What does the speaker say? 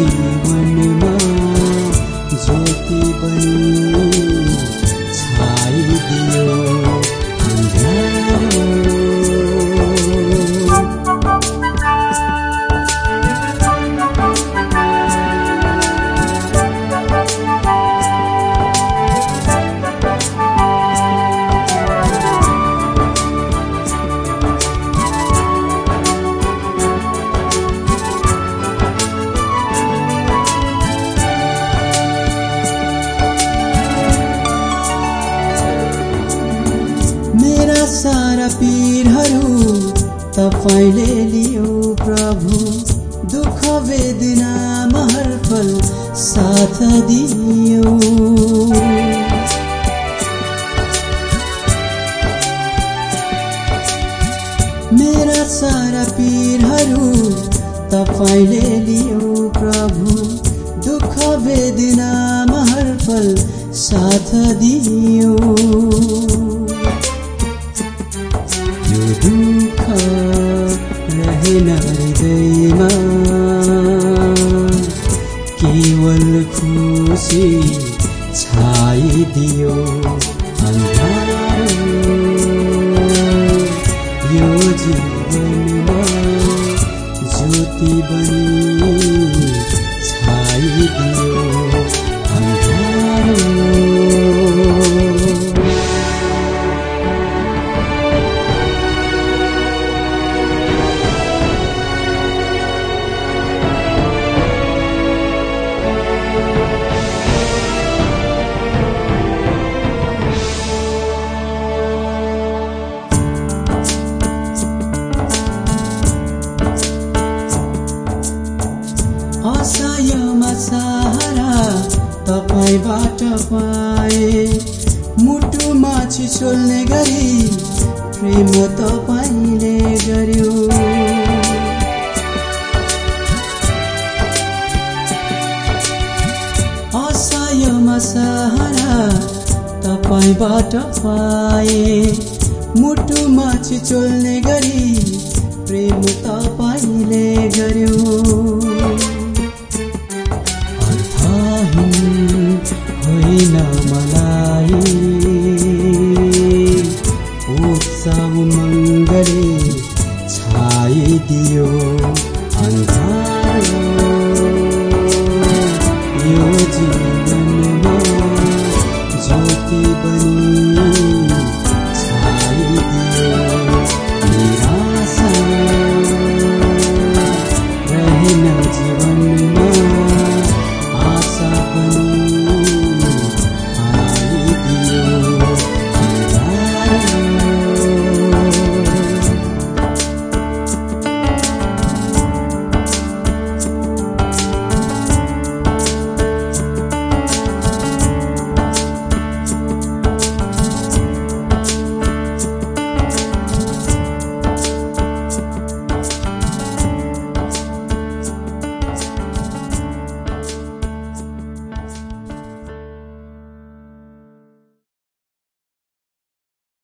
जीवनमा ज्योति बनी छाइदियो अन्धारो। मेरा सारा पीरहरू तपाईले लियो प्रभु, दुख वेदनामा हरपल साथ दियो। मेरा सारा पीरहरू तपाईले लियो प्रभु, दुख वेदनामा हरपल साथ दियो। दुःख रहेन हृदयमा, केवल खुसी छाइदियो अन्धारो। यो जीवनमा ज्योति बनी छाइदियो अन्धारो। असहायमा सहारा तपाईबाट पाए, मुटुमा छिचोल्ने गरी प्रेम तपाईले गर्यो। असहायमा सहारा तपाईबाट पाए, मुटुमा छिचोल्ने गरी प्रेम तपाईले गर्यो। अर्थहीन